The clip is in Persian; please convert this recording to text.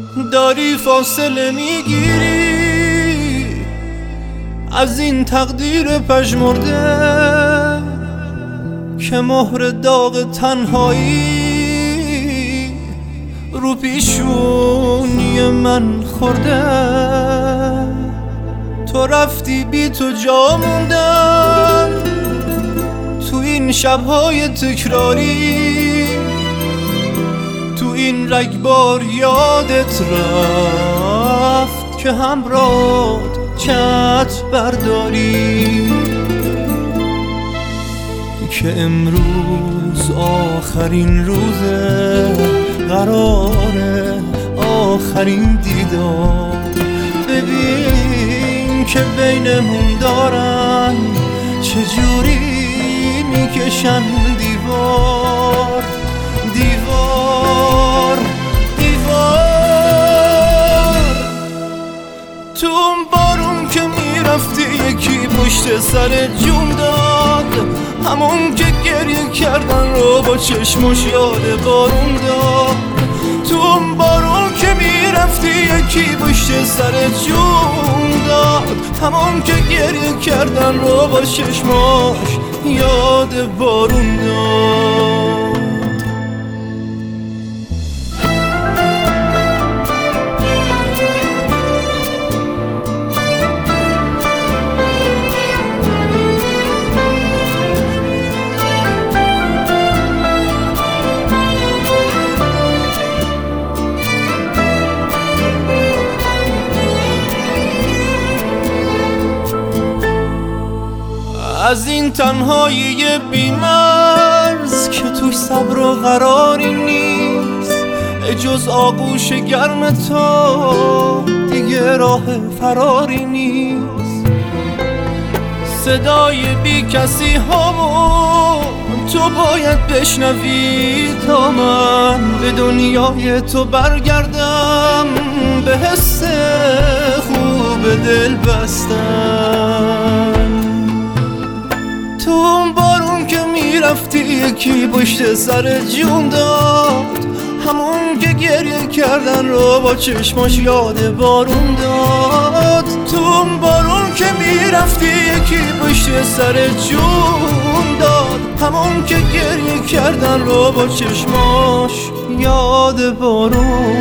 داری فاصله میگیری از این تقدیر پژمرده که مهر داغ تنهایی رو پیشونی من خورده. تو رفتی بی تو جا موندم تو این شبهای تکراری، تو این رگبار یادت رفت که همراه چت برداری، که امروز آخرین روزه، قراره آخرین دیدار. ببین که بینمون دارن چجوری میکشن دیوار دیوار دیوار. تو اون بارون که میرفتی یکی پشت سر جون داد، همون که گریه کردن رو با چشمش یاد بارون داد. تو اون بارون که میرفتی یکی پشت سر جون داد، همون که گریه کردن رو با چشمش یاد بارون داد. از این تنهایی بی‌مرز که توش صبر و قراری نیست، جز آغوش گرم تو دیگه راه فراری نیست. صدای بی کسی هامو تو باید بشنوی تا من به دنیای تو برگردم، به حس خوب دل بستن. تو اون بارون که میرفتی یکی پشت سر جون داد، همون که گریه کردن رو با چشماش یاد بارون داد. تو اون بارون که میرفتی یکی پشت سر جون داد، همون که گریه کردن رو با چشماش یاد بارون